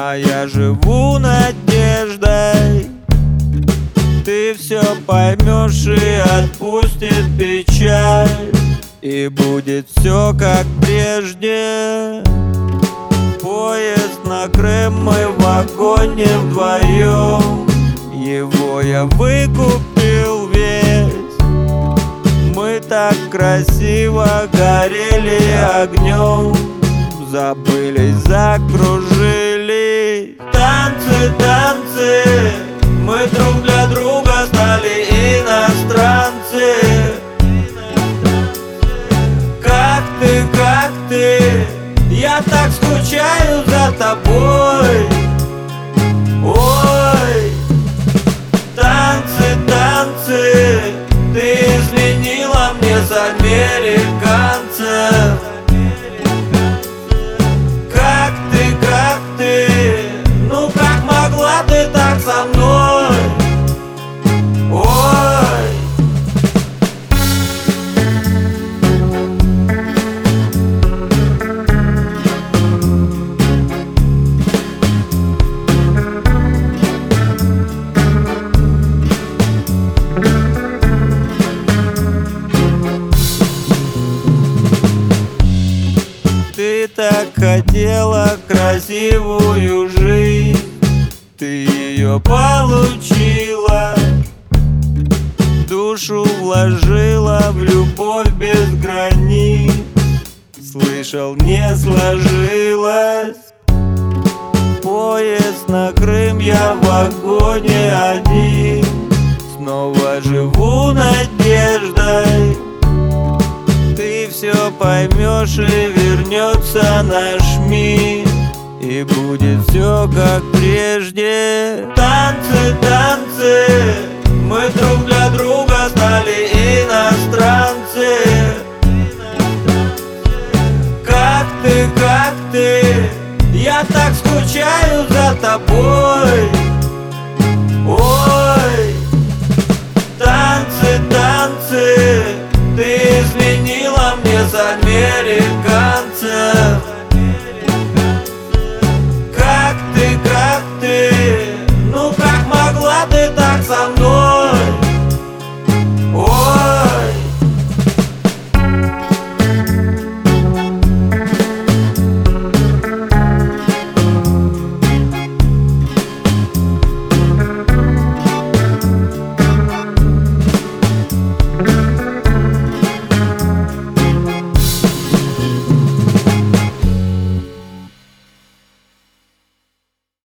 а я живу надеждой. Ты все поймешь и отпустит печаль, и будет все как прежде. Поезд на Крым, мы в вагоне вдвоем. Его я выкупил весь. Мы так красиво горели огнем, забылись, закружились. Танцы, танцы, мы друг для друга стали иностранцы. Как ты, я так скучаю за тобой. Ой, танцы, танцы, ты изменила мне с американцем. Как ты, ну как могла ты так со мной? Ой. Ты так хотела красивую жизнь, ты ее получила. Душу вложила в любовь без границ. Слышал, не сложилось. Поезд на Крым, я в вагоне один. Снова живу надеждой. Ты все поймешь и вернется наш мир, и будет все как прежде. Танцы, танцы, мы друг для